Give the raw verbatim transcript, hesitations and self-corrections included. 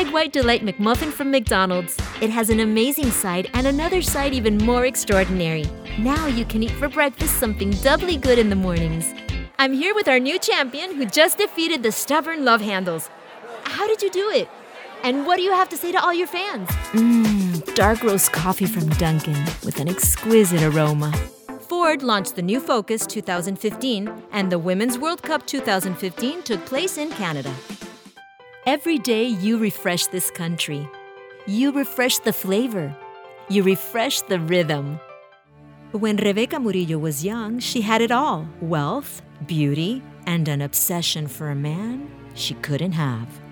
Egg White Delight McMuffin from McDonald's. It has an amazing side and another side even more extraordinary. Now you can eat for breakfast something doubly good in the mornings. I'm here with our new champion who just defeated the stubborn Love Handles. How did you do it? And what do you have to say to all your fans? Mmm, dark roast coffee from Dunkin' with an exquisite aroma. Ford launched the new Focus two thousand fifteen, and the Women's World Cup two thousand fifteen took place in Canada. Every day you refresh this country. You refresh the flavor. You refresh the rhythm. When Rebecca Murillo was young, she had it all: wealth, beauty, and an obsession for a man she couldn't have.